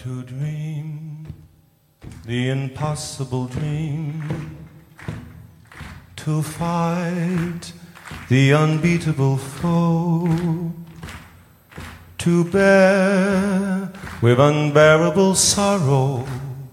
to dream the impossible dream, to fight the unbeatable foe, to bear with unbearable sorrow,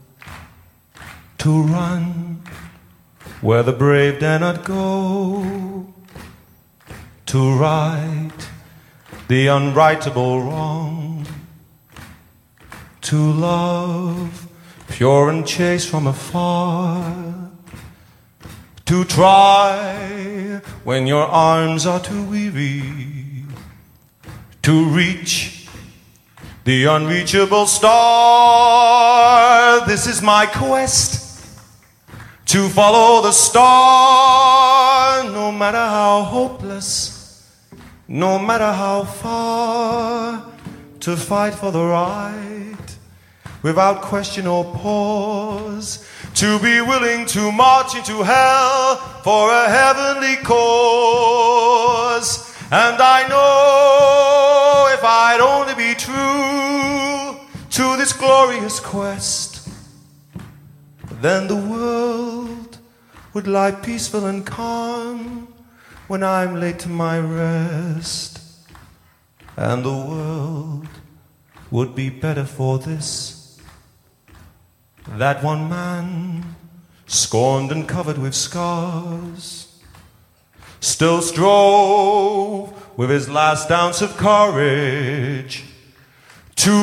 to run where the brave dare not go, to right the unrightable wrong, to love pure and chaste from afar, to try when your arms are too weary, to reach the unreachable star. This is my quest, to follow the star, no matter how hopeless, no matter how far, to fight for the right, without question or pause, to be willing to march into hell for a heavenly cause. And I know if I'd only be true to this glorious quest, then the world would lie peaceful and calm when I'm laid to my rest, and the world would be better for this, that one man, scorned and covered with scars, still strove with his last ounce of courage to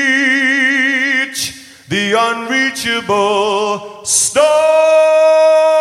reach the unreachable star.